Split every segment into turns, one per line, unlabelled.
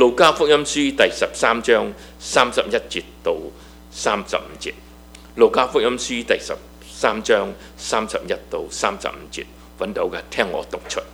路加福音書第13章31節到35節。路加福音書第13章31到35節，揾到嘅聽我讀出。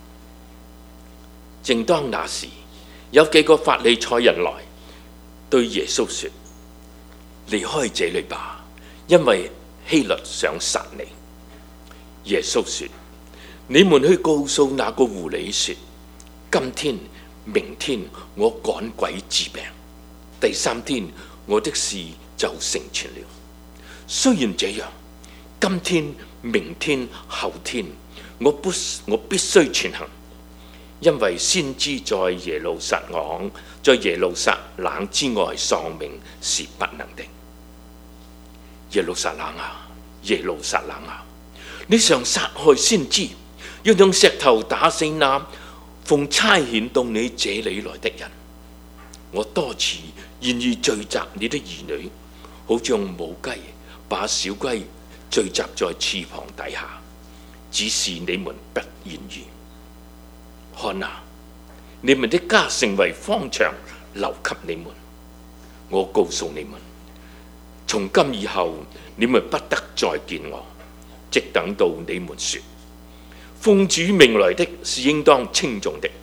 正當那時，有幾個法利賽人來對耶穌說：離開這裏吧，因為希律想殺你。耶穌說：你們去告訴那個狐狸說，今天、明天我趕鬼治病，第三天我的事就成全了。雖然這樣，今天、明天、後天我必須全行，因為先知在耶路撒冷之外喪命是不能的。耶路撒冷啊，耶路撒冷啊，你常殺害先知，要用石頭打死那奉差遣到你這裏來的人。我多次願意聚集你的兒女，好像母雞把小雞聚集在翅膀底下，只是你們不願意。看啊，你們的家成為荒場，留給你們。我告訴你們，從今以後你們不得再見我，直等到你們說，奉主名來的是應當稱頌的。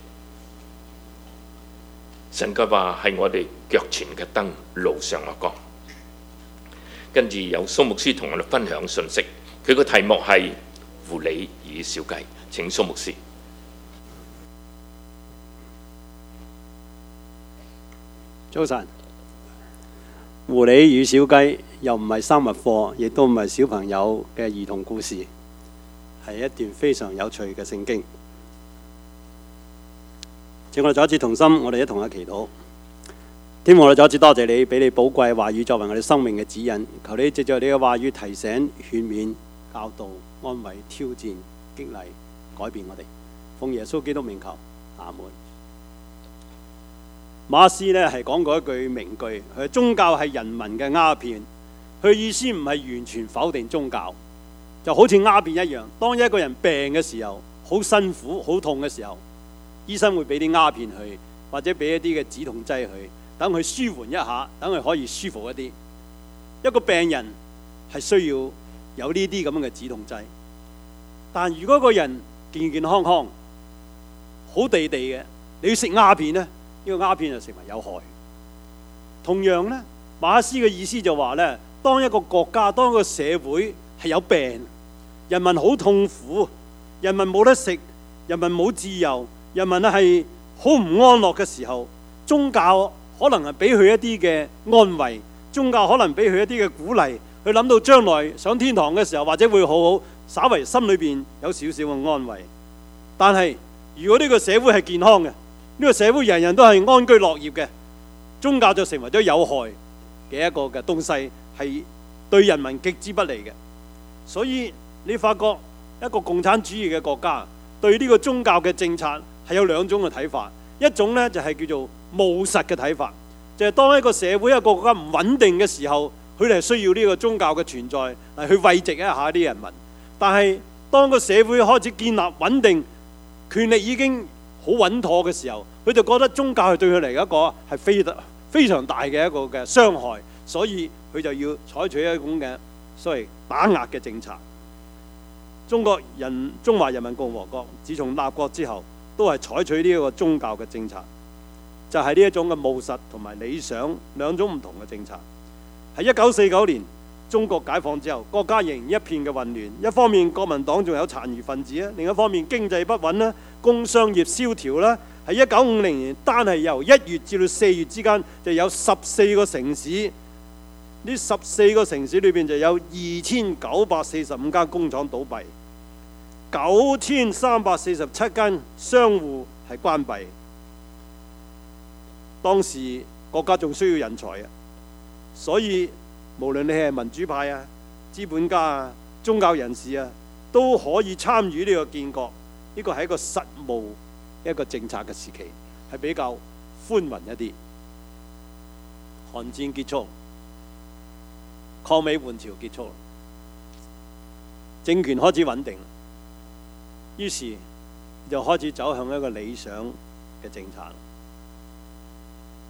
神嘅話係我哋腳前嘅燈，路上嘅光。跟住有蘇牧師同我哋分享信息，佢個題目係狐狸與小雞。請蘇牧師。
早晨。狐狸與小雞又唔係生物課，亦都唔係小朋友嘅兒童故事，係一段非常有趣嘅聖經。請我哋再一次同心，我哋一同去祈禱。天父，我哋再一次多謝你，俾你寶貴話語作為我哋生命嘅指引。求你藉着你嘅話語提醒、勸勉、教導、安慰、挑戰、激勵、改變我哋。奉耶穌基督名求，阿門。馬斯呢係講過一句名句，佢宗教係人民嘅鴉片。佢意思唔係完全否定宗教，就好似鴉片一樣。當一個人病嘅時候，好辛苦、好痛嘅時候，醫生會俾啲鴉片佢，或者俾一啲嘅止痛劑佢，等佢舒緩一下，等佢可以舒服一啲。一個病人係需要有呢啲咁樣嘅止痛劑，但如果個人健健康康、好地地嘅，你要食鴉片呢？呢個鴉片就成為有害。同樣呢，馬克思嘅意思就話呢，當一個國家、當一個社會係有病，人民好痛苦，人民冇得食，人民冇自由，人民係好唔安樂嘅時候，宗教可能係俾佢一啲嘅安慰，宗教可能俾佢一啲嘅鼓勵，佢諗到將來上天堂嘅時候，或者會好好，稍為心裏邊有少少嘅安慰。但係如果呢個社會係健康嘅，呢個社會人人都係安居樂業嘅，宗教就成為咗有害嘅一個嘅東西，係對人民極之不利嘅。所以你發覺一個共產主義嘅國家對呢個宗教嘅政策係有兩種嘅睇法，一種呢就係叫做務實嘅睇法，就係當一個社會一個國家唔穩定嘅時候，佢哋係需要呢個宗教嘅存在嚟去慰藉一下啲人民。但係當個社會開始建立穩定，權力已經好穩妥嘅時候，佢就覺得宗教係對佢嚟一個係非常大嘅一個嘅傷害，所以佢就要採取一種嘅所謂打壓嘅政策。中華人民共和國自從立國之後，都係採取呢一個宗教嘅政策，就係呢一種嘅務實同埋理想兩種唔同嘅政策。喺1949年中國解放之後，國家仍然一片嘅混亂。一方面國民黨仲有殘餘分子啊，另一方面經濟不穩啦，工商業蕭條啦。喺1950年，單係由1月至到4月之間，就有14個城市。呢14個城市裏邊就有2945間工廠倒閉，9347間商戶係關閉。當時國家仲需要人才啊，所以無論你係民主派啊、資本家啊、宗教人士啊，都可以參與呢個建國。呢個係一個實務一個政策嘅時期，係比較寬宏一啲。韓戰結束，抗美援朝結束，政權開始穩定，於是就開始走向一個理想嘅政策。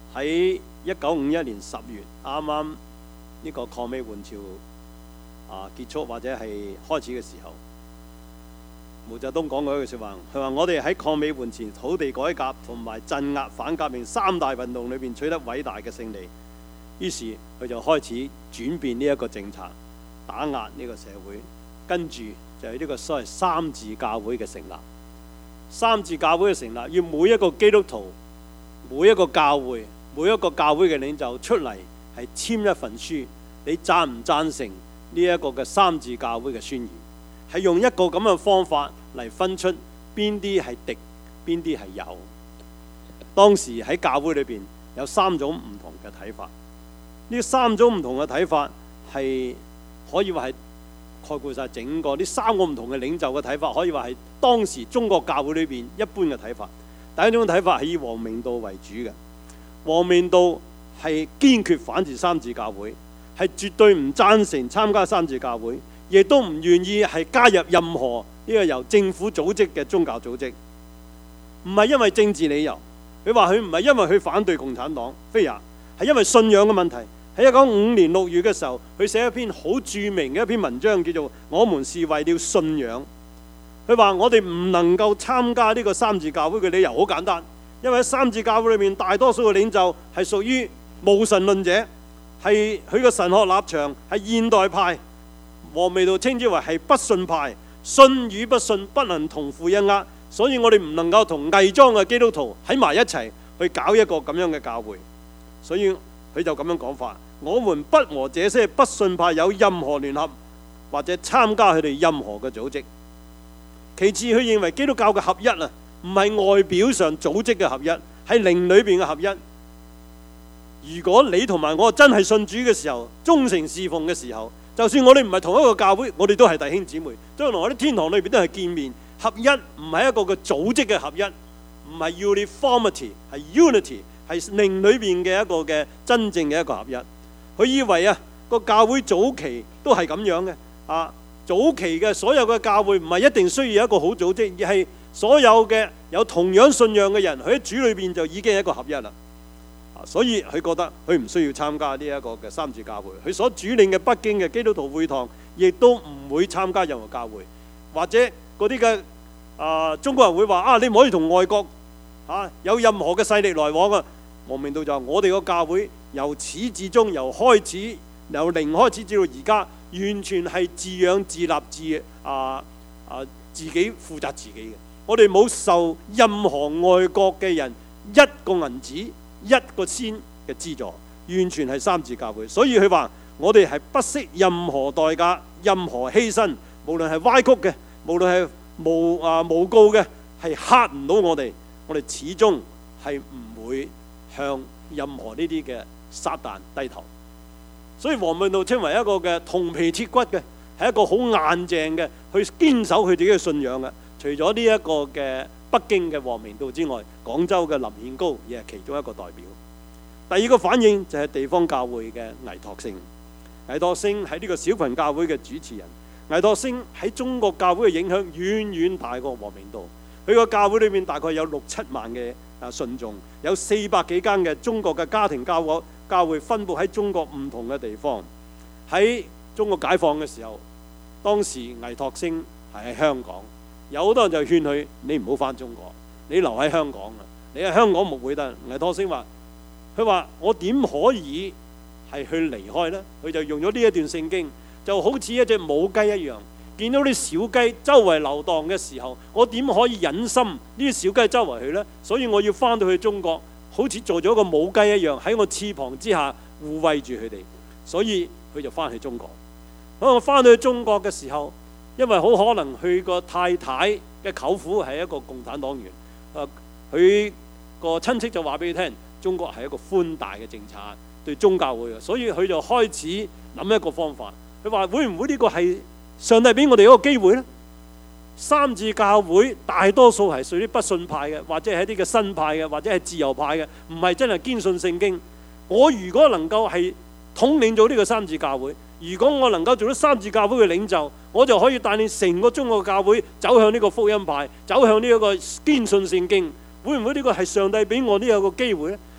喺1951年10月啱啱呢個抗美援朝結束或者係開始嘅時候，毛澤東講過一句説話，佢話：我哋喺抗美援朝、土地改革同埋鎮壓反革命3大運動裏邊取得偉大嘅勝利。於是佢就開始轉變呢一個政策，打壓呢個社會。跟住就係呢個所謂三自教會嘅成立。三自教會嘅成立，要每一個基督徒、每一個教會、每一個教會嘅領袖出嚟係簽一份書，你贊唔贊成呢一個嘅三自教會嘅宣言？係用一個咁嘅方法嚟分出邊啲係敵，邊啲係友。當時喺教會裏邊有3種唔同嘅睇法，呢3種唔同嘅睇法係可以話係概括晒整個呢3個唔同嘅領袖嘅睇法，可以話係當時中國教會裏邊一般嘅睇法。第一種睇法係以王明道為主嘅，王明道係堅決反對三自教會，係絕對唔贊成參加三自教會，亦都唔願意係加入任何呢個由政府組織嘅宗教組織。唔係因為政治理由，佢話佢唔係因為佢反對共產黨，非也，係因為信仰嘅問題。喺1955年6月嘅時候，佢寫一篇好著名嘅一篇文章，叫做《我們是為了信仰》。佢話我哋唔能夠參加呢個三自教會嘅理由好簡單，因為喺三自教會裏面大多數嘅領袖係屬於無神論者，係佢嘅神學立場係現代派，王明道稱之為係不信派，信與不信不能同負一軛，所以我哋唔能夠同偽裝嘅基督徒喺埋一齊去搞一個咁樣嘅教會。所以佢就咁樣講法：我們不和這些不信派有任何聯合，或者參加佢哋任何嘅組織。其次，佢認為基督教嘅合一啊，唔係外表上組織嘅合一，係靈裏邊嘅合一。如果你同埋我真係信主嘅時候，忠誠侍奉嘅時候，就算我哋唔係同一個教會，我哋都係弟兄姊妹，將來我哋天堂裏邊都係見面。合一唔係一個嘅組織嘅合一，唔係 uniformity， 係 unity， 係靈裏邊嘅一個嘅真正嘅一個合一。佢以為啊，個教會早期都係咁樣嘅啊。早期嘅所有嘅教會唔係一定需要一個好組織，而係所有嘅有同樣信仰嘅人，佢喺主裏邊就已經係一個合一啦。所以佢覺得佢唔需要參加呢一個嘅三自教會。佢所主領嘅北京嘅基督徒會堂，亦都唔會參加任何教會。或者嗰啲嘅中國人會話你唔可以同外國有任何嘅勢力來往啊。王明道就話：我哋個教會由始至終，由零開始至到而家，完全係自養自立自己負責自己嘅。我哋冇受任何外國嘅人一個銀紙一個仙嘅資助，完全係三自教會。所以佢話我哋係不惜任何代價、任何犧牲，無論係歪曲嘅，無論係誣告嘅，係嚇唔到我哋。我哋始終係唔會向任何呢啲嘅撒旦低頭。所以王明道稱為一個嘅銅皮鐵骨嘅，係一個好硬淨嘅，去堅守佢自己嘅信仰嘅。除咗呢一個嘅北京嘅王明道之外，廣州嘅林獻高亦係其中一個代表。第二個反應就係地方教會嘅倪柝聲。倪柝聲係呢個小群教會嘅主持人。倪柝聲喺中國教會嘅影響遠遠大過王明道。佢個教會裏面大概有6-7萬嘅信眾，有400幾間嘅中國嘅家庭教會分佈喺中國唔同嘅地方。喺中國解放嘅時候，當時倪柝聲係喺香港，有好多人就勸佢：你唔好返中國，你留喺香港啊！你喺香港牧會得。倪柝聲話：佢話我點可以係去離開呢？佢就用咗呢一段聖經，就好似一隻母雞一樣，見到啲小雞周圍流蕩嘅時候，我點可以忍心呢啲小雞周圍去呢？所以我要返到去中國，好似做咗個母雞一樣，喺我翅膀之下護衛住佢哋。所以佢就返去中國。當我返到去中國嘅時候，因為好可能佢個太太嘅舅父係一個共產黨員，佢個親戚就話俾佢聽，中國係一個寬大嘅政策對宗教會嘅，所以佢就開始諗一個方法。佢話會唔會呢個係上帝俾我哋一個機會呢？三自教會大多數係屬於不信派嘅，或者係一啲嘅新派嘅，或者係自由派嘅，唔係真係堅信聖經。我如果能夠係統領咗呢個三自教會，如果我能夠做到三自教會嘅領袖，我就可以帶領成個中國教會走向呢個福音派，走向呢一個堅信聖經。會唔會呢個係上帝俾我呢有個機會呢？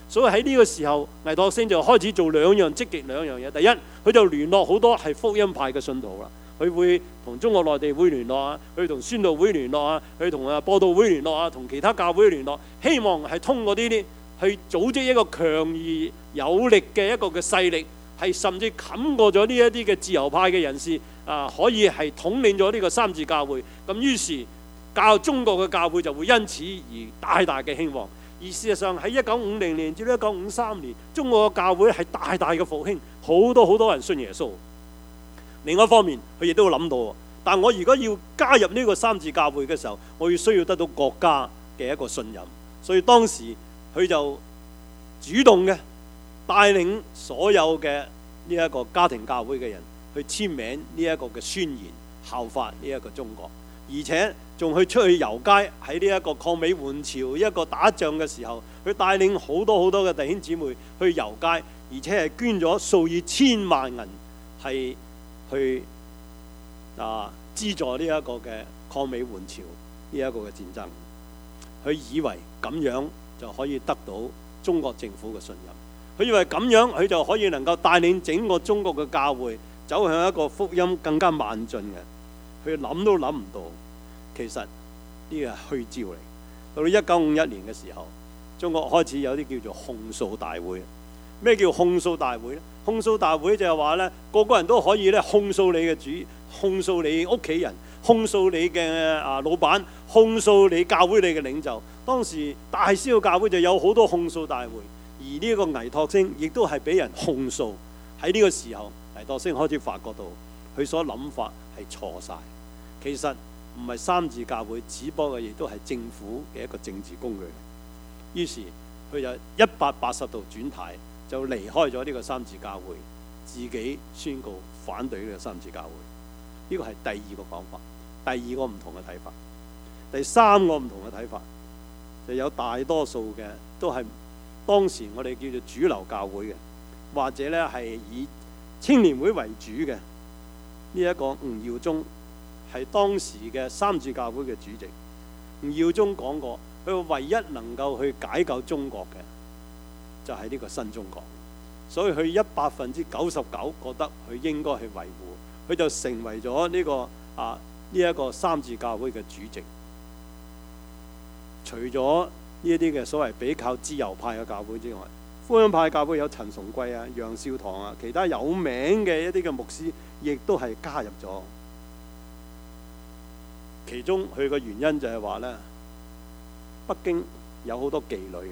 所以喺呢個時候，倪柝聲就開始做積極兩樣嘢。第一，佢就聯絡好多係福音派嘅信徒啦。佢會同中國內地會聯絡啊，佢同宣道會聯絡啊，佢同播道會聯絡啊，同其他教會聯絡，希望係通過呢啲去組織一個強而有力嘅一個嘅勢力，係甚至冚過咗呢一啲嘅自由派嘅人士啊，可以係統領咗呢個三自教會。咁於是中國嘅教會就會因此而大大嘅興旺。而事實上喺1950年至到1953年，中國嘅教會係大大嘅復興，好多人信耶穌。另一方面，佢亦都諗到，但我如果要加入呢個三自教會嘅時候，我要需要得到國家嘅一個信任。所以當時佢就主動嘅帶領所有嘅呢一個家庭教會嘅人去簽名呢一個嘅宣言，效法呢一個中國，而且仲去出去遊街，喺呢一個抗美援朝一個打仗嘅時候，佢帶領好多嘅弟兄姊妹去遊街，而且係捐咗數以千萬銀係去資助呢一個嘅抗美援朝呢一個嘅戰爭。佢以為咁樣就可以得到中國政府嘅信任，佢以為咁樣佢就可以能夠帶領整個中國嘅教會走向一個福音更加邁進嘅。佢諗都諗唔到，其實呢個係虛招嚟。到到1951年嘅時候，中國開始有啲叫做控訴大會。咩叫控訴大會呢？控訴大會就係話呢，個個人都可以咧控訴你嘅主，控訴你屋企人，控訴你嘅老闆，控訴你教會你嘅領袖。當時大小教會就有好多控訴大會，而呢一個倪柝聲亦都係俾人控訴。喺呢個時候，倪柝聲開始發覺到佢所諗法係錯晒。其實唔係三自教會，只不過亦都係政府嘅一個政治工具。於是佢就180度轉軚，就離開咗呢個三自教會，自己宣告反對呢個三自教會。呢個係第二個講法，第二個唔同嘅睇法。第三個唔同嘅睇法就有大多數嘅都係當時我哋叫做主流教會嘅，或者咧係以青年會為主嘅。呢一個吳耀宗係當時嘅三自教會嘅主席。吳耀宗講過，佢唯一能夠去解救中國嘅就係呢個新中國，所以佢99%覺得佢應該去維護，佢就成為咗呢一個三自教會嘅主席。除咗呢一啲嘅所謂比較自由派嘅教會之外，福音派教會有陳崇貴啊、楊少棠啊，其他有名嘅一啲嘅牧師，亦都係加入咗。其中佢個原因就係話呢，北京有好多妓女，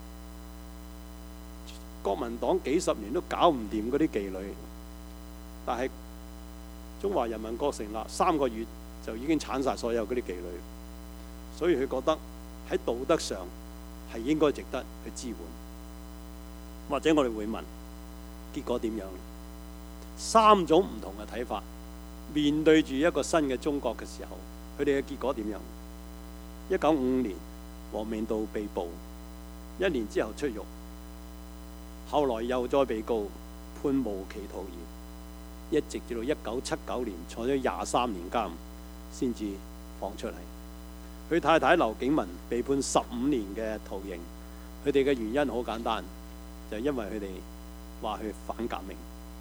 國民黨幾十年都搞唔掂嗰啲妓女，但係中華人民國成立3個月就已經剷晒所有嗰啲妓女，所以佢覺得喺道德上係應該值得去支援。或者我哋會問，結果點樣？3種唔同嘅睇法，面對住一個新嘅中國嘅時候，佢哋嘅結果點樣？1955年，王明道被捕，1年之後出獄，後來又再被告，判無期徒刑，一直至到1979年坐咗23年監，先至放出嚟。佢太太劉景文被判15年嘅徒刑，佢哋嘅原因好簡單，就係因為佢哋話佢反革命，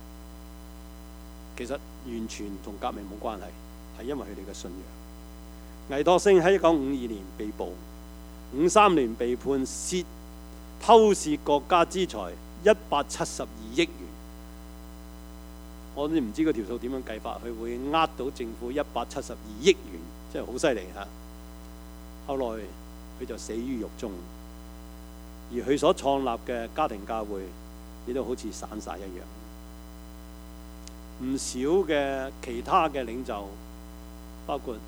其實完全同革命冇關係，係因為佢哋嘅信仰。倪柝聲喺1952年被捕，53年被判偷竊國家資財172億元。我都唔知嗰條數點樣計法，佢會呃到政府172億元，真係好犀利嚇。後來佢就死於獄中，而佢所創立嘅家庭教會亦都好似散晒一樣。唔少嘅其他嘅領袖，包括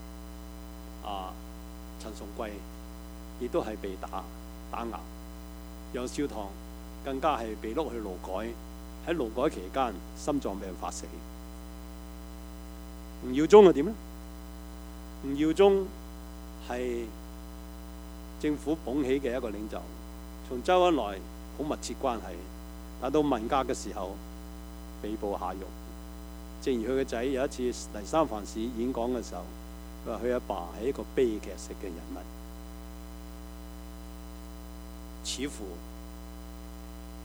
陳崇貴，亦都係被打壓。楊少棠更加係被碌去勞改，喺勞改期間心臟病發死。吳耀宗係點呢？吳耀宗係政府捧起嘅一個領袖，從周恩來好密切關係，但到文革嘅時候被捕下獄。正如佢嘅仔有一次嚟三藩市演講嘅時候，佢話佢阿爸係一個悲劇式嘅人物，似乎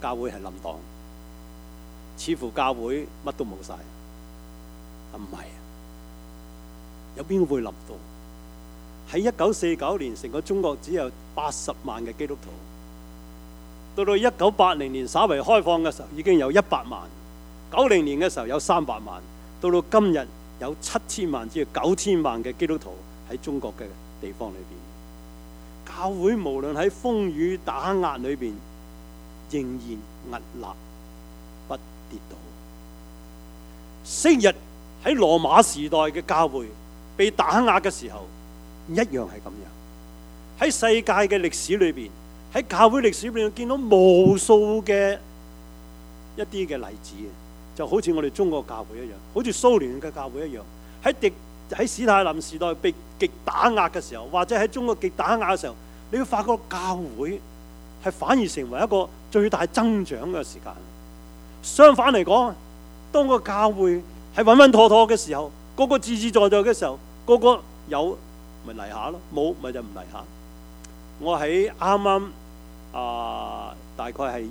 教會係冧檔，似乎教會乜都冇晒。唔係啊，有邊個會冧到？喺1949年，成個中國只有80萬嘅基督徒，到到1980年稍為開放嘅時候，已經有100萬；90年嘅時候有300萬，到到今日有7000萬至9000萬嘅基督徒喺中國嘅地方裏邊。教會無論喺風雨打壓裏邊，仍然屹立不跌倒。昔日喺羅馬時代嘅教會被打壓嘅時候，一樣係咁樣。喺世界嘅歷史裏邊，喺教會歷史裏邊見到無數嘅一啲嘅例子，就好似我哋中國教會一樣，好似蘇聯嘅教會一樣。喺史太林時代被極打壓嘅時候，或者喺中國極打壓嘅時候，你會發覺教會係反而成為一個最大增長嘅時間。相反嚟講，當個教會係穩穩妥妥嘅時候，個個自自在在嘅時候，個個有咪嚟下咯，冇咪就唔嚟下。我喺啱啱大概係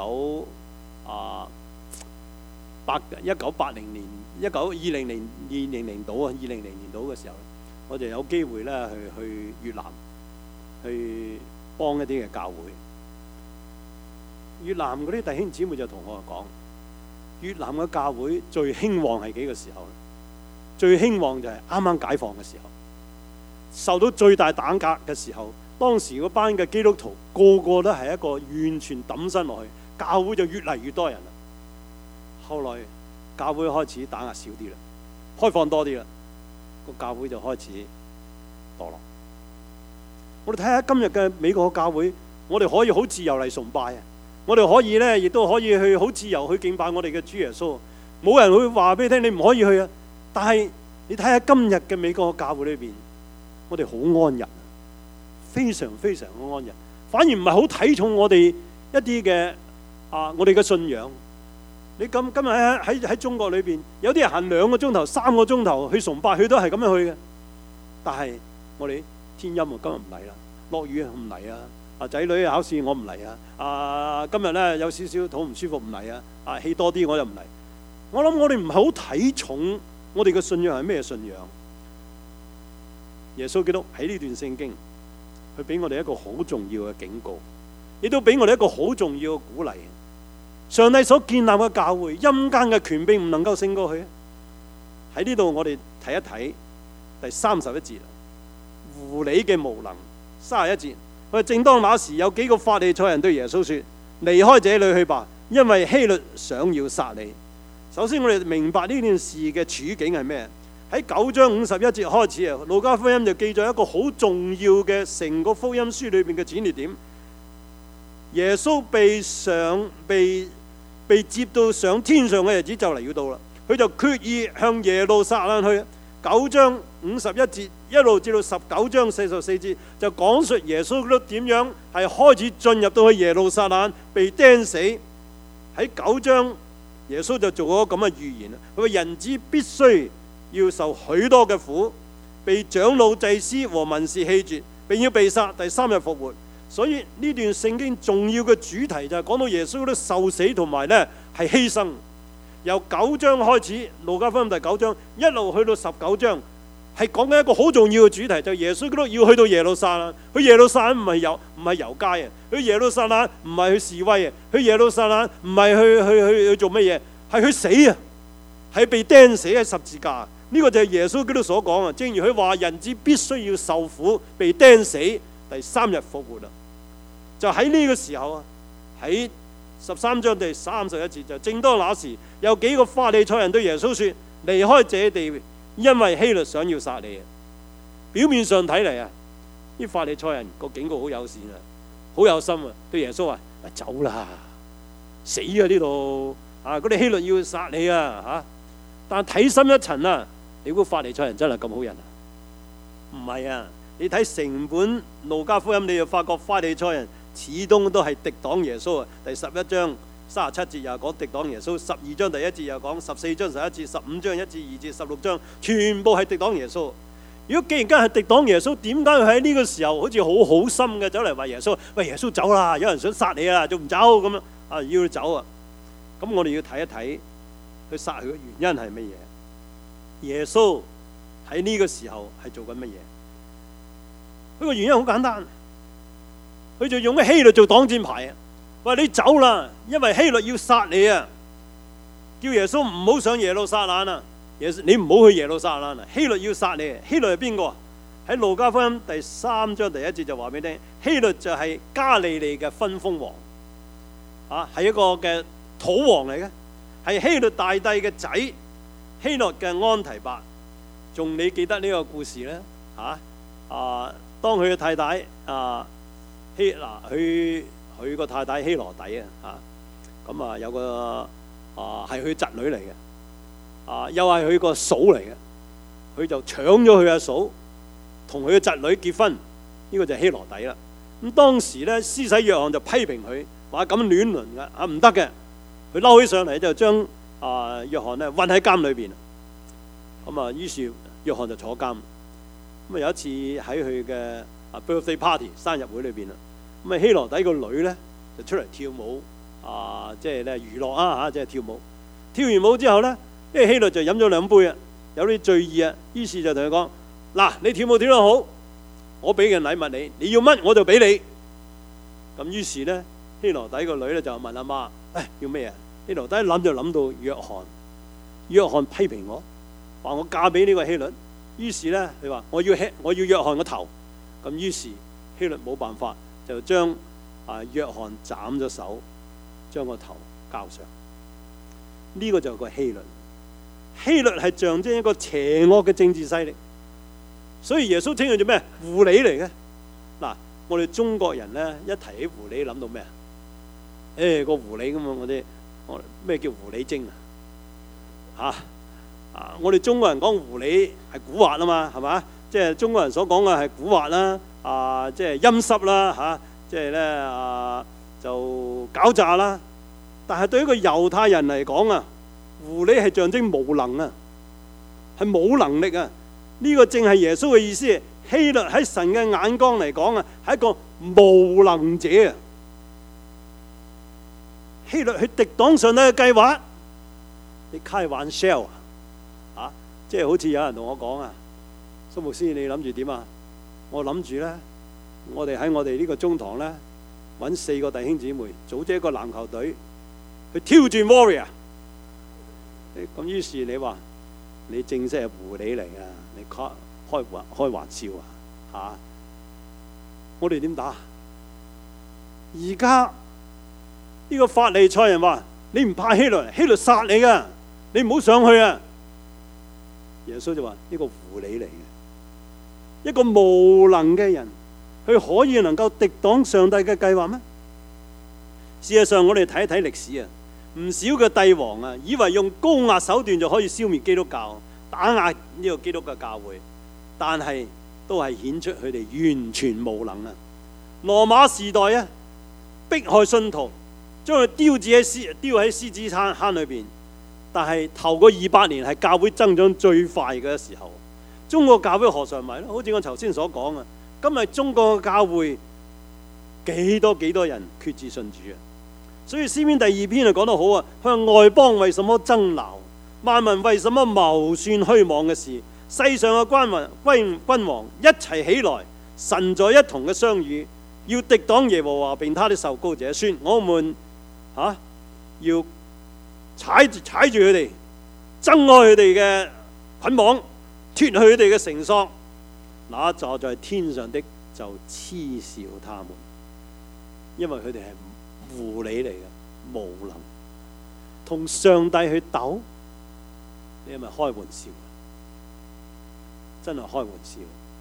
1980年、2020年到啊，2000年到嘅時候，我就有機會咧去越南去幫一啲嘅教會。越南嗰啲弟兄姊妹就同我講，越南嘅教會最興旺係幾個時候咧？最興旺就係啱啱解放嘅時候，受到最大打壓嘅時候，當時嗰班嘅基督徒個個都係一個完全抌身落去，教會就越嚟越多人啦。後來教會開始打壓少啲啦，開放多啲啦，個教會就開始墮落。我哋睇下今日嘅美國教會，我哋可以好自由嚟崇拜啊！我哋可以咧，亦都可以去好自由去敬拜我哋嘅主耶穌，冇人會話俾你聽你唔可以去啊！但係你睇下今日嘅美國教會裏邊，我哋好安逸，非常非常嘅安逸，反而唔係好睇重我哋一啲嘅我哋嘅信仰。你今日喺中國裏邊，有啲人行2個鐘頭、3個鐘頭去崇拜，佢都係咁樣去嘅。但係我哋天陰今日唔嚟啦，落雨唔嚟啊，仔女考試我唔嚟啊，今日咧有少少肚唔舒服唔嚟啊，氣多啲我就唔嚟。我諗我哋唔係好睇重我哋嘅信仰係咩信仰。耶穌基督喺呢段聖經，佢俾我哋一個好重要嘅警告，亦都俾我哋一個好重要嘅鼓勵。上帝所建立嘅教會，陰間嘅權柄唔能夠勝過去。喺呢度我哋睇一睇第31節，狐狸嘅無能。31節，佢話正當那時，有幾個法利賽人對耶穌說：離開這裏去吧，因為希律想要殺你。首先我哋明白呢件事嘅處境係咩？喺9章51節開始啊，路加福音就記咗一個好重要嘅成個福音書裏邊嘅轉捩點。耶穌被接到上天上嘅日子就嚟要到啦，佢就決意向耶路撒冷去。9章51節一路至到19章44節就講述耶穌基督點樣係開始進入到去耶路撒冷被釘死。喺9章耶穌就做咗咁嘅預言啦，佢話人子必須要受許多嘅苦，被長老祭司和文士棄絕，並要被殺，第3日復活。所以呢段聖經重要嘅主題就係講到耶穌都受死同埋呢係犧牲。由9章開始，路加福音第9章一路去到19章，係講緊一個好重要嘅主題，就係耶穌都要去到耶路撒冷。去耶路撒冷唔係遊街啊，去耶路撒冷唔係去示威啊，去耶路撒冷唔係去做乜嘢，係去死啊，係被釘死喺十字架。呢個就係耶穌基督所講啊。正如佢話人子必須要受苦，被釘死，第3日復活啦。就喺呢個時候啊，喺13章第31節就正當那時，有幾個法利賽人對耶穌說：離開這地，因為希律想要殺你啊。表面上睇嚟啊，啲法利賽人個警告好友善啊，好有心啊，對耶穌話：走啦，死啊呢度啊！嗰啲希律要殺你啊嚇！但睇深一層啊，你估法利賽人真係咁好人啊？唔係啊！你睇成本路加福音，你就發覺法利賽人始終都係敵擋耶穌啊！第11章37節又講敵擋耶穌，12章第1節又講，14章11節，15章1至2節，16章全部係敵擋耶穌。如果既然間係敵擋耶穌，點解佢喺呢個時候好似好好心嘅走嚟話耶穌：喂，耶穌走啦，有人想殺你啊，仲唔走咁樣？ 要佢走啊。咁我哋要睇一睇佢殺佢嘅原因係乜嘢？耶穌喺呢個時候係做緊乜嘢？佢個原因好簡單，佢就用希律做擋箭牌啊！話你走啦，因為希律要殺你啊！叫耶穌唔好上耶路撒冷啊！你唔好去耶路撒冷啊！希律要殺你。希律係邊個？喺路加福音第3章第1節就話俾你聽，希律就係加利利嘅分封王，係一個嘅土王嚟嘅，係希律大帝嘅仔，希律嘅安提伯。仲你記得呢個故事咧？當佢嘅太太佢個太太希羅底咁有個係佢侄女嚟嘅，又係佢個嫂嚟嘅，佢就搶咗佢阿嫂，同佢嘅侄女結婚，呢個就係希羅底啦。咁當時咧，施洗約翰就批評佢，話咁亂倫嘅，唔得嘅。佢嬲起上嚟就將約翰咧韞喺監裏邊。咁於是約翰就坐監。咁有一次喺佢嘅birthday party 生日會裏邊啦，咁希羅底個女咧就出嚟跳舞，即係咧娛樂即係跳舞。跳完舞之後咧，因為希律就飲咗2杯啊，有啲醉意啊，於是就同佢講：嗱，你跳舞跳得好，我俾嘅禮物你，你要乜我就俾你。咁於是咧，希羅底個女咧就問阿媽：要咩啊？希羅底諗就諗到約翰，約翰批評我，話我嫁俾呢個希律。於是咧，佢話我要約翰個頭。咁於是希律冇辦法，就將約翰斬咗手，將個頭交上。呢個就係個希律。希律係象徵一個邪惡嘅政治勢力，所以耶穌稱佢做咩？狐狸嚟嘅。嗱，我哋中國人咧一提起狐狸諗到咩啊？個狐狸咁啊！咩叫狐狸精啊？我哋中國人講狐狸係蠱惑啊嘛，係嘛？即係中國人所講嘅係蠱惑啦，即係陰濕啦，即係咧就狡詐啦。但係對於一個猶太人嚟講啊，狐狸係象徵無能啊，係冇能力啊。呢個正係耶穌嘅意思。希律喺神嘅眼光嚟講啊，係一個無能者啊。希律去敵擋上帝嘅計劃，你開玩笑啊！即係好似有人同我講啊，蘇牧師你諗住點啊？我諗住咧，我哋喺我哋呢個中堂咧，揾4個弟兄姊妹組織一個籃球隊去挑戰 Warrior。咁於是你話你正式係狐狸嚟㗎，你開玩笑啊！我哋點打？而家呢個法利賽人話：你唔怕希律，希律殺你㗎，你唔好上去啊！耶穌就話：呢個狐狸嚟嘅，一個無能嘅人，佢可以能夠敵擋上帝嘅計劃咩？事實上，我哋睇一睇歷史啊，唔少嘅帝王啊，以為用高壓手段就可以消滅基督教，打壓呢個基督嘅教會，但係都係顯出佢哋完全無能啊！羅馬時代啊，迫害信徒，將佢丟喺獅子坑裏邊。但係頭個200年係教會增長最快嘅時候，中國教會何嘗唔係咧？好似我頭先所講啊，今日中國嘅教會幾多人決志信主啊！所以詩篇第2篇就講得好啊，向外邦為什麼爭鬧？萬民為什麼謀算虛妄嘅事？世上嘅君王一齊起來，神在一同嘅相與，要敵擋耶和華並他的受膏者，說我們要踩住佢哋，掙開佢哋嘅捆綁，脫去佢哋嘅繩索。那坐在天上的就嗤笑他們，因為佢哋係狐狸嚟嘅，無能同上帝去鬥，你係咪開玩笑？真係開玩笑。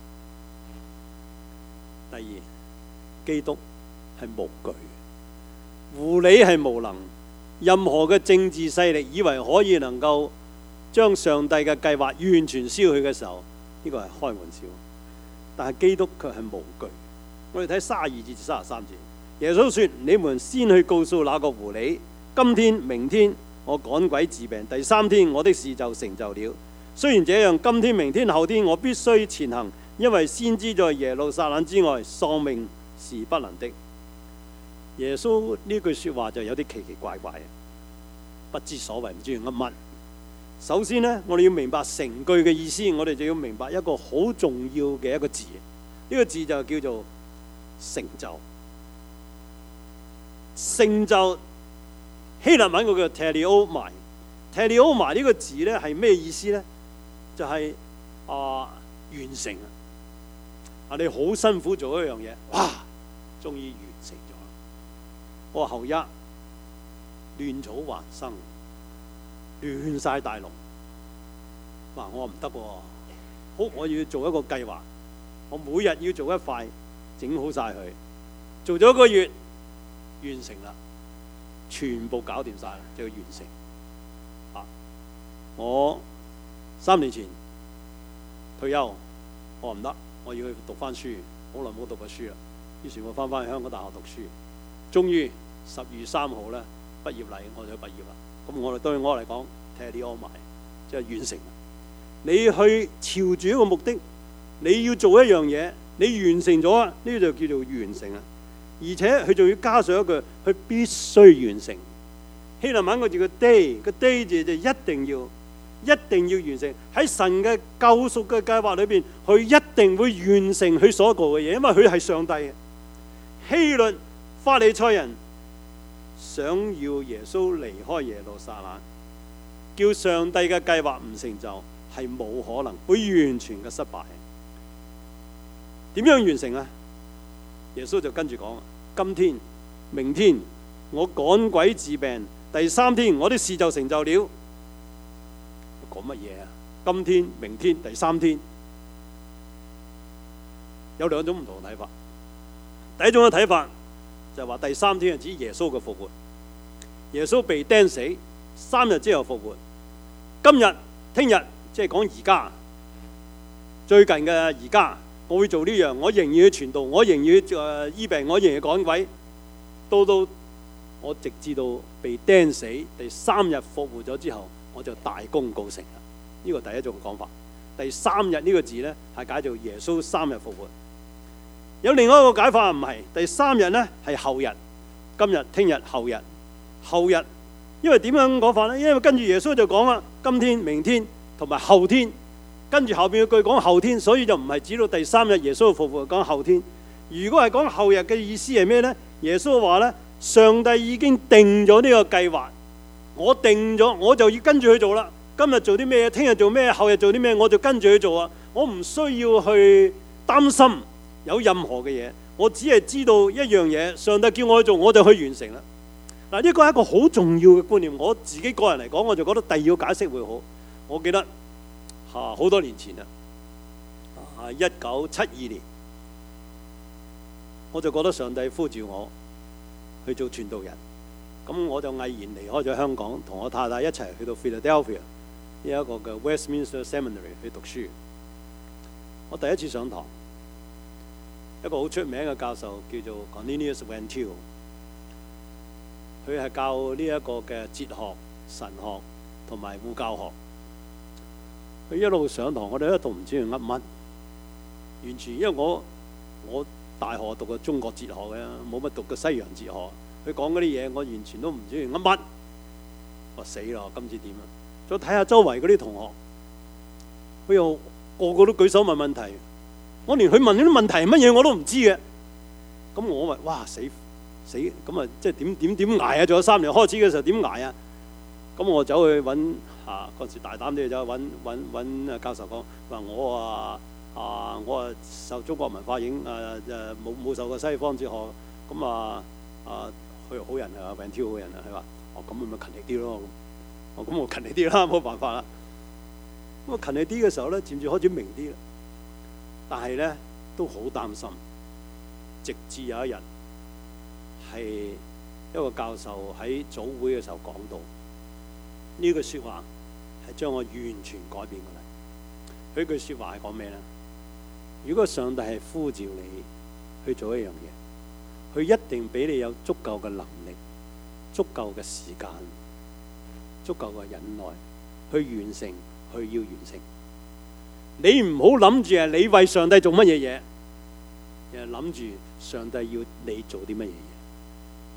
第二，基督係無懼，狐狸係無能。任何嘅政治勢力以為可以能夠將上帝嘅計劃完全消去嘅時候，呢個係開玩笑。但係基督卻係無懼。我哋睇32至33節，耶穌說：你們先去告訴那個狐狸，今天、明天我趕鬼治病，第3天我的事就成就了。雖然這樣，今天、明天、後天我必須前行，因為先知在耶路撒冷之外喪命是不能的。 耶穌呢句説話就有啲奇奇怪怪嘅，不知所謂，唔知噏乜。首先呢，我哋要明白成句嘅意思，我哋就要明白一個好重要嘅一個字，呢個字就叫做成就。成就希臘文嗰個 teleomai 呢個字呢係咩意思呢？就係完成啊！你好辛苦做一樣嘢，哇，終於完成咗。我後一亂草橫生，亂晒大龍。哇！我話唔得喎，好，我要做一個計劃，我每日要做一塊，整好晒佢，做咗1個月，完成啦，全部搞掂晒啦，就要完成。我3年前退休，我話唔得，我要去讀翻書，好耐冇讀過書啦。於是我翻返去香港大學讀書，終於10月3號咧畢業禮，我就畢業啦。咁我哋對我嚟講，teleomai即係完成。你去朝住一個目的，你要做一樣嘢，你完成咗啊，呢個就叫做完成啦。而且佢仲要加上一句，佢必須完成。希臘文個字個 day， 個 day 字就一定要完成。喺神嘅救贖嘅計劃裏邊，佢一定會完成佢所做嘅嘢，因為佢係上帝嘅。希律法利賽人想要耶穌離開耶路撒冷，叫上帝嘅計劃唔成就，係冇可能，會完全嘅失敗。點樣完成啊？耶穌就跟住講：今天、明天我趕鬼治病，第3天我的事就成就了。講乜嘢啊？今天、明天、第3天，有2種唔同嘅睇法。第一種嘅睇法就係話第3天係指耶穌嘅復活，耶穌被釘死3日之後復活。今日、聽日，即係講而家，最近嘅而家，我會做呢樣，我仍然要傳道，我仍然要醫病，我仍然要趕鬼，到我直至到被釘死第3日復活咗之後，我就大功告成啦。呢個第一種講法。第3日呢個字呢，係解做耶穌3日復活。有另外一個解法唔係，第3日呢係後日，今日、聽日、後日，後日。因為點樣講法呢？因為跟住耶穌就講啦，今天、明天同埋後天，跟住後邊嘅句講後天，所以就唔係指到第3日耶穌復活，講後天。如果係講後日嘅意思係咩呢？耶穌話呢，上帝已經定咗呢個計劃，我定咗，我就要跟住去做啦。今日做啲咩，聽日做咩，後日做啲咩，我就跟住去做啊！我唔需要去擔心有任何嘅嘢，我只係知道一樣嘢，上帝叫我去做，我就去完成啦。嗱，呢個係一個好重要嘅觀念。我自己個人嚟講，我就覺得第二個解釋會好。我記得好多年前啦，1972年，我就覺得上帝呼召我去做傳道人，咁我就毅然離開咗香港，同我太太一齊去到 Philadelphia 呢一個嘅 Westminster Seminary 去讀書。我第一次上堂，一個好出名嘅教授叫做 Cornelius Van Til， 佢係教呢一個嘅哲學、神學同埋護教學。佢一路上堂，我哋一度唔知佢噏乜，完全因為我大學讀過中國哲學嘅，冇乜讀過西洋哲學。佢講嗰啲嘢，我完全都唔知佢噏乜。我死啦！今次點啊？再睇下周圍嗰啲同學，佢又個個都舉手問問題，我連佢問嗰啲問題係乜嘢我都唔知嘅。咁我咪哇死咁啊！即係點捱啊？仲有3年開始嘅時候點捱啊？咁我走去揾嗰時大膽啲走去揾教授講話我受中國文化影冇受過西方哲學。咁佢好人啊，Van Til好人啊，佢話咁咪勤力啲咯。咁我勤力啲啦，冇辦法啦。咁我勤力啲嘅時候咧，漸漸開始明啲啦。但係咧都好擔心，直至有一日係一個教授喺早會嘅時候講到呢句説話，係將我完全改變過嚟。佢句説話係講咩咧？如果上帝係呼召你去做一樣嘢，佢一定俾你有足夠嘅能力、足夠嘅時間、足夠嘅忍耐去完成，去要完成。你唔好諗住係你為上帝做乜嘢嘢，而係諗住上帝要你做啲乜嘢嘢。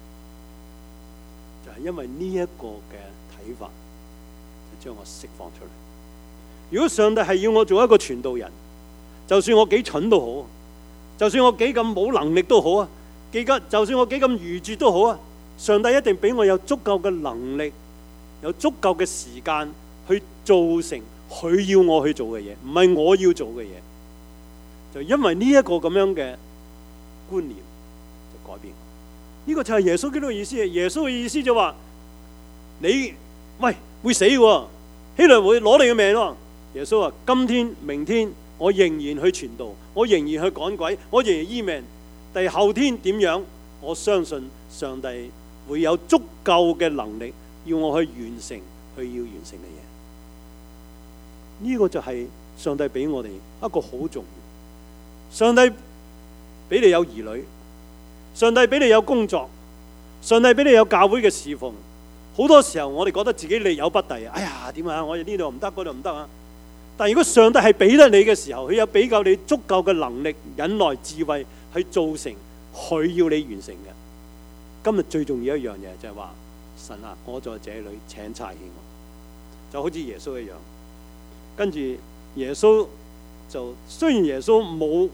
係因為呢一個嘅睇法，就將我釋放出嚟。如果上帝係要我做一個傳道人，就算我幾蠢都好，就算我幾咁冇能力都好啊，就算我幾咁愚拙都好啊，上帝一定俾我有足夠嘅能力，有足夠嘅時間去做成佢要我去做嘅嘢，唔係我要做嘅嘢。就因為呢一個咁樣嘅觀念就改變。呢個就係耶穌基督嘅意思。耶穌嘅意思就話：你會死喎，希律會攞你嘅命喎。耶穌話：今天、明天我仍然去傳道，我仍然去趕鬼，我仍然醫命。但係後天點樣？我相信上帝會有足夠嘅能力，要我去完成佢要完成嘅嘢。呢個就係上帝俾我哋一個好重要。上帝俾你有兒女，上帝俾你有工作，上帝俾你有教會嘅侍奉。好多時候我哋覺得自己力有不逮啊！哎呀，點啊？我哋呢度唔得，嗰度唔得啊！但如果上帝係俾得你嘅時候，佢有俾夠你足夠嘅能力、忍耐、智慧去做成佢要你完成嘅。今日最重要一樣嘢就係話：神啊，我在這裏請差遣我，就好似耶穌一樣。跟住耶穌就雖然耶穌冇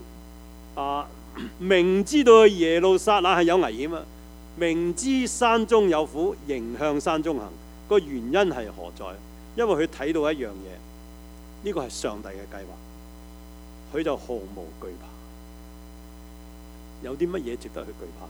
明知道耶路撒冷係有危險啊，明知山中有虎，仍向山中行。個原因係何在？因為佢睇到一樣嘢，呢個係上帝嘅計劃，佢就毫無懼怕。有啲乜嘢值得去懼怕？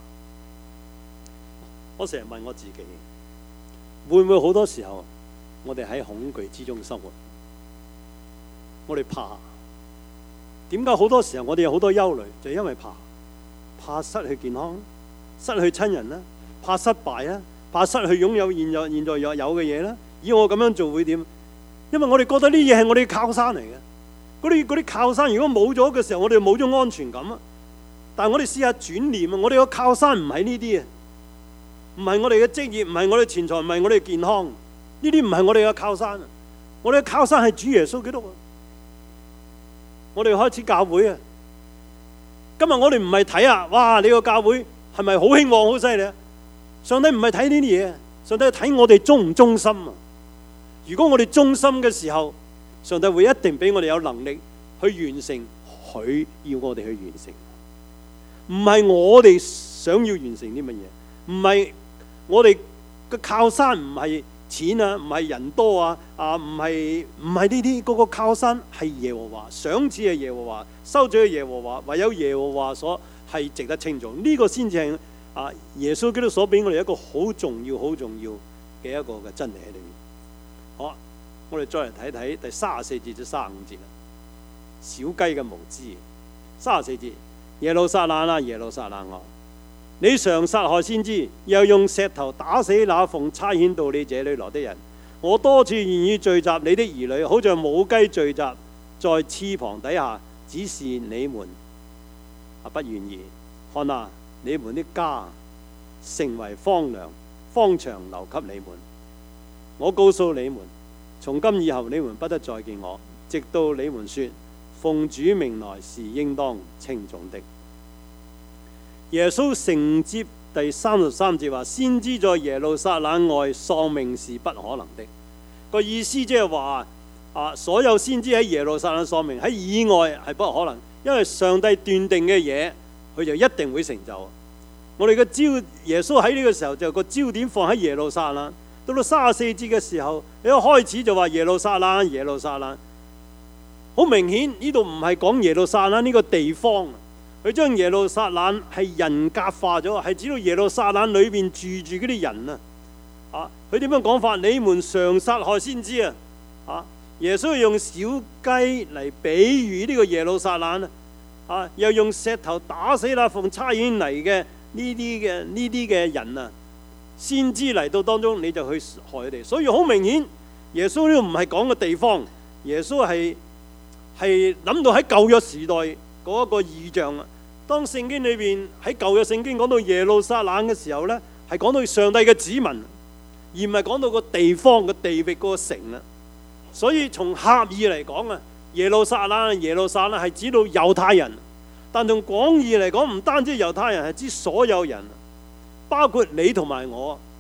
我成日問我自己，會唔會好多時候我哋喺恐懼之中生活？我哋怕，點解好多時候我哋有好多憂慮？就係因為怕失去健康，失去親人啦，怕失敗啦，怕失去擁有現在有嘅嘢啦。以我咁樣做會點？因為我哋覺得呢嘢係我哋嘅靠山嚟嘅。嗰啲靠山如果冇咗嘅時候，我哋冇咗安全感啊。但係我哋試下轉念啊，我哋個靠山唔係呢啲啊，唔係我哋嘅職業，唔係我哋錢財，唔係我哋嘅健康，呢啲唔係我哋嘅靠山啊。我哋嘅靠山係主耶穌基督啊。我哋開始教會啊！今日我哋唔係睇啊，哇！你個教會係咪好興旺、好犀利啊？上帝唔係睇呢啲嘢，上帝係睇我哋忠唔忠心啊！如果我哋忠心嘅時候，上帝會一定俾我哋有能力去完成佢要我哋去完成。唔係我哋想要完成啲乜嘢，唔係我哋嘅靠山，唔係錢啊，唔係人多啊，唔係呢啲，嗰個靠山係耶和華，賞賜係耶和華，收咗係耶和華，唯有耶和華所係值得稱頌。呢個先至係耶穌基督所俾我哋一個好重要嘅一個嘅真理喺裏面。好，我哋再嚟睇睇第34節至35節啦。小雞嘅無知。34節，耶路撒冷啊，耶路撒冷啊！你常殺害先知，又用石頭打死那奉差遣到你這裏來的人。我多次願意聚集你的兒女，好像母雞聚集在翅膀底下，只是你們不願意。看啊，你們的家成為荒涼，荒場留給你們。我告訴你們，從今以後你們不得再見我，直到你們說奉主名來是應當稱頌的。耶穌承接第33節話：先知在耶路撒冷外喪命是不可能的。個意思即係話所有先知喺耶路撒冷喪命，喺以外係不可能，因為上帝斷定嘅嘢，佢就一定會成就。我哋嘅耶穌喺呢個時候就個焦點放喺耶路撒冷。到34節嘅時候，一開始就話耶路撒冷，耶路撒冷，好明顯呢度唔係講耶路撒冷呢個地方。佢將耶路撒冷係人格化咗，係指到耶路撒冷裏邊住嗰啲人啊！佢點樣講法？你們常殺害先知啊！耶穌用小雞嚟比喻呢個耶路撒冷啊！又用石頭打死那奉差遣嚟嘅呢啲嘅人啊！先知嚟到當中，你就去害佢哋。所以好明顯，耶穌呢個唔係講個地方，耶穌係諗到喺舊約時代嗰一個異象啊！當聖經裏邊喺舊約聖經講到耶路撒冷嘅時候呢，係講到上帝嘅子民，而唔係講到個地方嘅地域嗰個城啦。所以從狹義嚟講啊，耶路撒冷係指到猶太人，但從廣義嚟講，唔單止猶太人，係指所有人，包括你同埋我。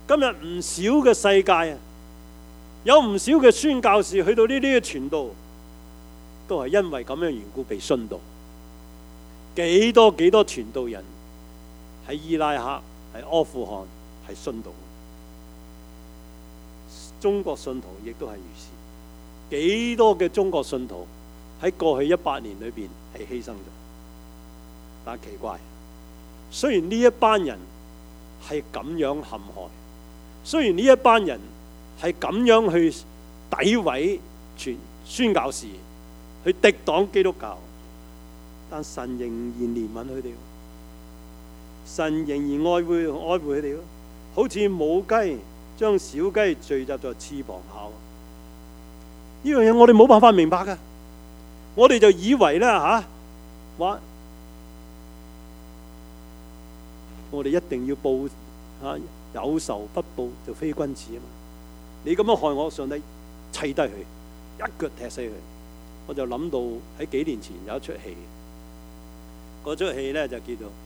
今日唔少嘅世界啊，有唔少嘅宣教士去到呢啲嘅傳道，都係因為咁樣緣故被殉道。幾多傳道人喺伊拉克、喺阿富汗係殉道，中國信徒亦都係如是。幾多嘅中國信徒喺過去100年裏邊係犧牲咗，但係奇怪，雖然呢一班人係咁樣陷害，雖然呢一班人係咁樣去詆毀宣教士，去敵擋基督教，但神仍然憐憫佢哋，神仍然愛護佢哋，好似母雞將小雞聚集在翅膀下。呢樣嘢我哋冇辦法明白㗎，我哋就以為咧話我哋一定要報有仇不報就非君子啊嘛！你咁樣害我，上帝砌低佢，一腳踢死佢。我就諗到喺幾年前有一出戲，嗰出戲咧就叫做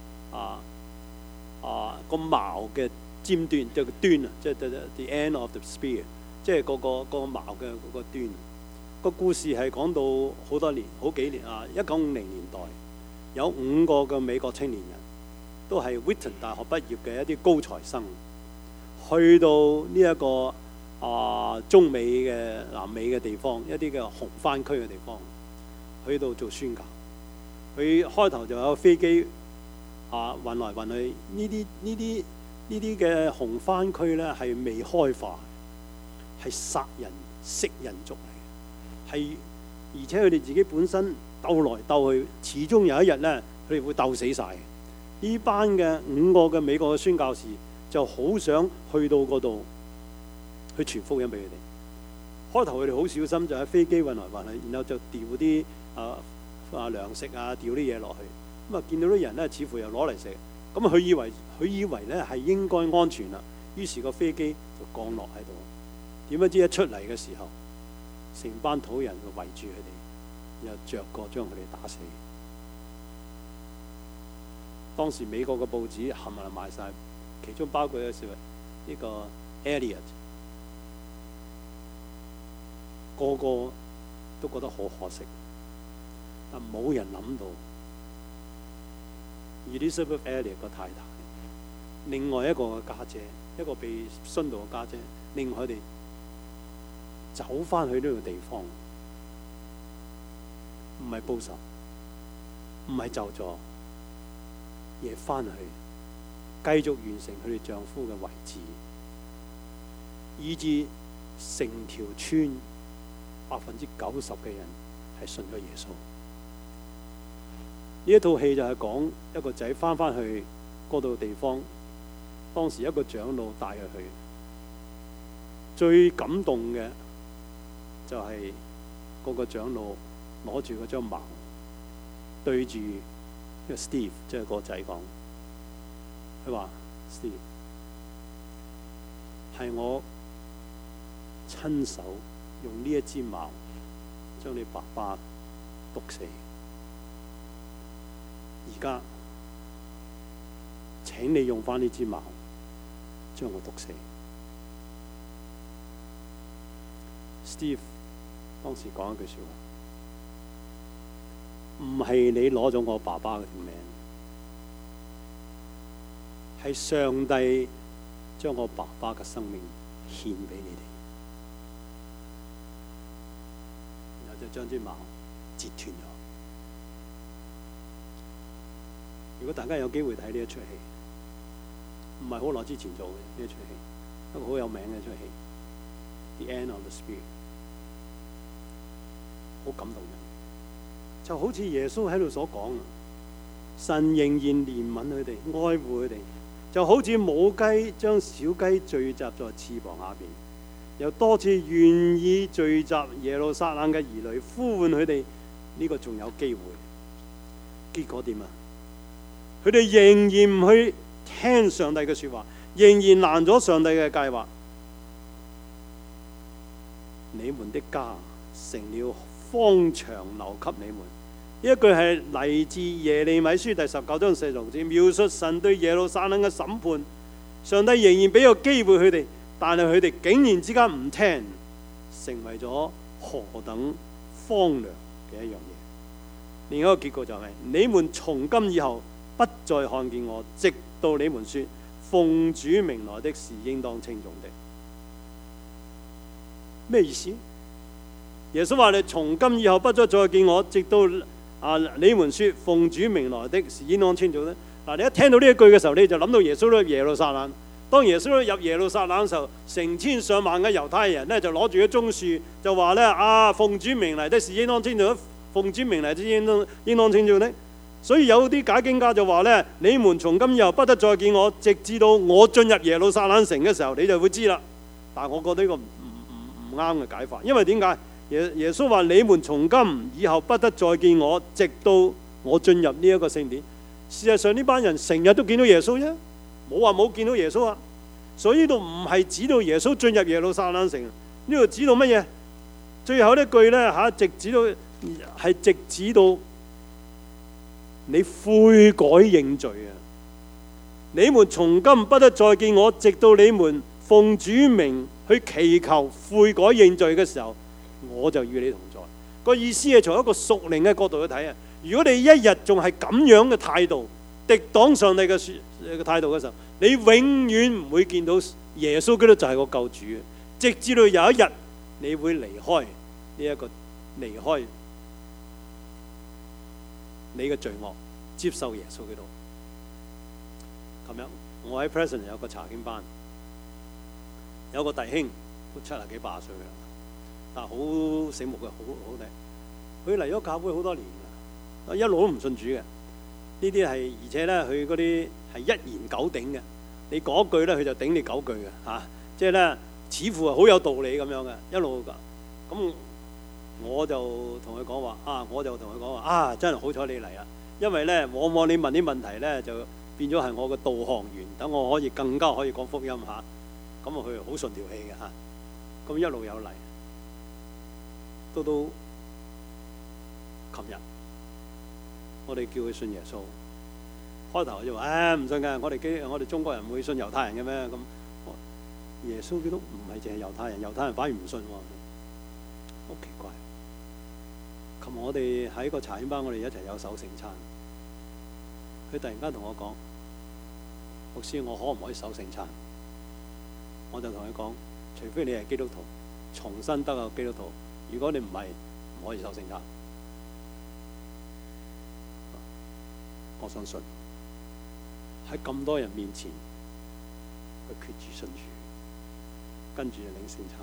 個矛嘅尖端，即係個端啊，即係 the end of the spear， 即係個矛嘅嗰個端。個故事係講到好幾年1950年代有5個嘅美國青年人，都係 Wharton 大學畢業嘅一啲高材生，去到呢一個中美嘅南美嘅地方，一啲嘅紅番區嘅地方，去到做宣教。佢開頭就有飛機運來運去，呢啲嘅紅番區咧係未開化，係殺人食人族嚟嘅，係而且佢哋自己本身鬥來鬥去，始終有一日咧佢哋會鬥死晒。呢班嘅5個嘅美國嘅宣教士就好想去到嗰度去傳福音俾佢哋。開頭佢哋好小心，就喺飛機運來運去，然後就掉啲糧食掉啲嘢落去。咁啊見到啲人咧，似乎又攞嚟食。咁佢以為咧係應該安全啦，於是個飛機就降落喺度。點不知一出嚟嘅時候，成班土人就圍住佢哋，又着過將佢哋打死。當時美國嘅報紙冚唪唥賣晒，其中包括呢個 Elliot， 個個都覺得好可惜，但冇人諗到 Elizabeth Elliot 個太太，另外一個嘅家姐，一個被殉道嘅家姐，令佢哋走翻去呢個地方，唔係報仇，唔係咒詛，而係翻去繼續完成佢哋丈夫嘅遺志，以致成條村90%嘅人係信咗耶穌。呢一套戲就係講一個仔翻去嗰度地方，當時一個長老帶佢去，最感動嘅就係嗰個長老攞住嗰張矛對住Steve， 即係個仔講，佢話 Steve 係我親手用呢一支矛將你爸爸毒死，而家請你用返呢支矛將我毒死。Steve 當時講一句說話，唔係你攞咗我爸爸嘅條命，係上帝將我爸爸嘅生命獻俾你哋，然後就將支矛截斷咗。如果大家有機會睇呢一出戲，唔係好耐之前做嘅呢一出戲，一個好有名嘅一出戲，《The End of the Spear》，好感動人。就好似耶穌喺度所講，神仍然憐憫佢哋，愛護佢哋，就好似母雞將小雞聚集在翅膀下邊，又多次願意聚集耶路撒冷嘅兒女，呼喚佢哋。呢個仲有機會，結果點啊？佢哋仍然唔去聽上帝嘅說話，仍然攔咗上帝嘅計劃。你們的家成了荒場，留給你們。呢一句係嚟自耶利米書第19章4節，描述神對耶路撒冷嘅審判。 上帝仍然俾個機會佢哋，但係佢哋竟然之間唔聽，成為咗何等荒涼嘅一樣嘢。另一個結果就係、你們從今以後不再看見我，直到你們說奉主名來的是應當稱頌的。咩意思？耶穌話：你從今以後不再見我，直到你們說奉主名來的是應當稱頌的。嗱，你一聽到呢一句嘅時候，你就諗到耶穌入耶路撒冷。當耶穌入耶路撒冷嘅時候，成千上萬嘅猶太人呢，就攞住一棕樹，就話呢：奉主名嚟的是應當稱頌的，奉主名嚟的應當稱頌的。所以有啲解經家就話呢：你們從今以後不得再見我，直至到我進入耶路撒冷城嘅時候，你就會知啦。但係我覺得呢個唔啱嘅解法，因為點解？耶穌話：你們從今以後不得再見我，直到我進入呢一個聖殿。事實上呢班人成日都見到耶穌啫，冇話冇見到耶穌啊。所以呢度唔係指到耶穌進入耶路撒冷城，呢度指到乜嘢？最後一句呢，直指到係直指到你悔改認罪啊！你們從今不得再見我，直到你們奉主名去祈求悔改認罪嘅時候，我就與你同在。個意思係從一個屬靈嘅角度去睇啊！如果你一日仲係咁樣嘅態度，敵擋上帝嘅態度嘅時候，你永遠唔會見到耶穌基督就係個救主，直至到有一日你會離開你嘅罪惡，接受耶穌基督。琴日我喺 Preston 有個查經班，有個弟兄都70幾80歲嘅，但係好醒目嘅，好叻。佢嚟咗教會好多年啦，一路都唔信主嘅。呢啲係而且咧，佢嗰啲係一言九鼎嘅。你講一句咧，佢就頂你9句嘅嚇。即係咧，似乎係好有道理咁樣嘅，一路㗎。咁我就同佢講話真係好彩你嚟啦，因為咧，往往你問啲問題咧，就變咗係我嘅導航員，等我可以更加可以講福音嚇。咁佢好順條氣嘅嚇。咁一路有嚟，到琴日，我哋叫佢信耶穌。開頭就話唔信嘅，我哋中國人唔會信猶太人嘅咩？咁耶穌基督唔係淨係猶太人，猶太人反而唔信喎，好奇怪。琴日我哋喺個查經班，我哋一齊有守聖餐。佢突然間同我講：牧師，我可唔可以守聖餐？我就同佢講：除非你係基督徒，重新得個基督徒。如果你唔係，唔可以守聖餐。我相信喺咁多人面前，佢決志信主，跟住就領聖餐。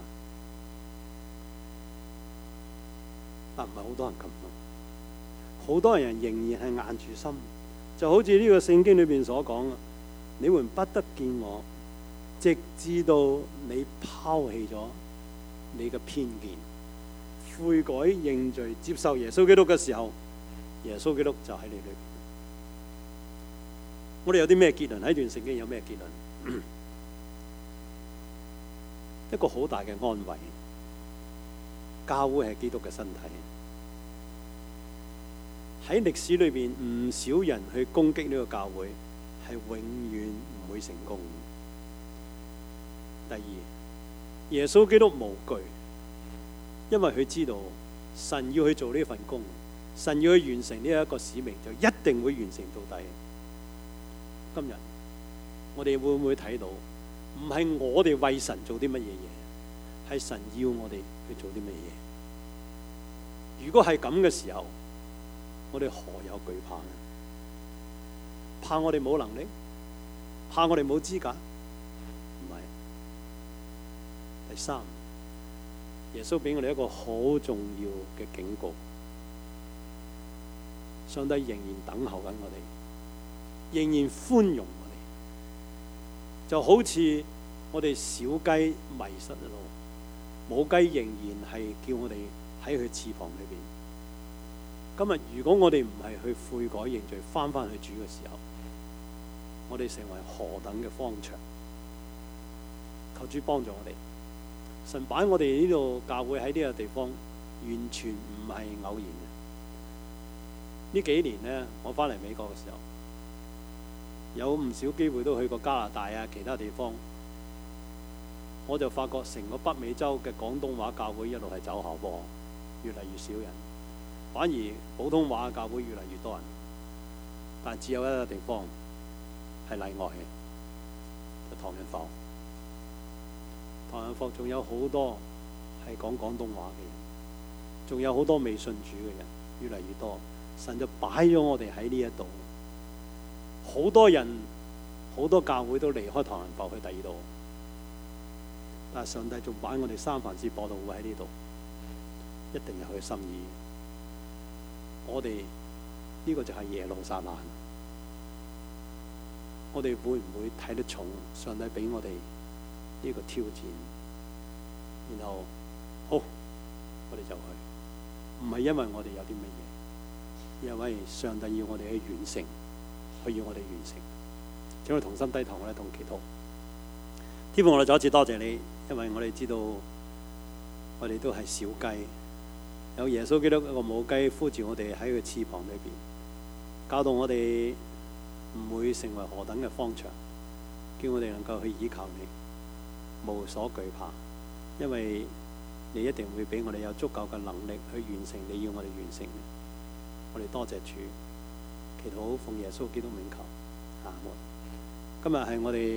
但唔係好多人咁咯，好多人仍然係硬住心，就好似呢個聖經裏邊所講啊：你們不得見我，直至到你拋棄咗你嘅偏見，悔改認罪，接受耶穌基督嘅時候，耶穌基督就喺你裏邊。我哋有啲咩結論？喺段聖經有咩結論？一個好大嘅安慰，教會係基督嘅身體。喺歷史裏邊，唔少人去攻擊呢個教會，係永遠唔會成功。第二，耶穌基督無懼，因為佢知道神要去做呢份工，神要去完成呢一個使命，就一定會完成到底。今日我哋會唔會睇到，唔係我哋為神做啲乜嘢嘢，係神要我哋去做啲乜嘢？如果係咁嘅時候，我哋何有懼怕呢？怕我哋冇能力？怕我哋冇資格？唔係。第三，耶穌俾我哋一個好重要嘅警告，上帝仍然等候緊我哋，仍然寬容我哋，就好似我哋小雞迷失咗路，母雞仍然係叫我哋喺佢翅膀裏邊。今日如果我哋唔係去悔改認罪，翻去主嘅時候，我哋成為何等嘅荒場？求主幫助我哋。神擺我哋呢度教會喺呢個地方，完全唔係偶然嘅。呢幾年呢，我翻嚟美國嘅時候， 有唔少機會都去過加拿大啊，其他地方，我就發覺成個北美洲嘅廣東話教會一路係走下坡，越嚟越少人，反而普通話教會越嚟越多人。但只有一個地方係例外嘅，就唐人埠。唐人埠仲有好多係講廣東話嘅人，仲有好多未信主嘅人，越嚟越多。神就擺咗我哋喺呢一度，好多人好多教會都離開唐人埠去第二度，但係上帝仲擺我哋三藩市播道會喺呢度，一定有佢嘅心意。我哋呢個就係耶路撒冷，我哋會唔會睇得重上帝俾我哋呢個挑戰？然後好，我哋就去，唔係因為我哋有啲乜嘢，因為上帝要我哋去完成，佢要我哋完成。請我哋同心低頭，我哋同祈禱。天父，我哋再一次多謝你，因為我哋知道我哋都係小雞，有耶穌基督一個母雞呼召我哋喺佢翅膀裏邊，教導我哋唔會成為何等嘅荒場，叫我哋能夠去依靠你，無所懼怕，因為你一定會俾我哋有足夠嘅能力去完成你要我哋完成嘅。我哋多謝主，祈禱奉耶穌基督名求，阿門。今日係我哋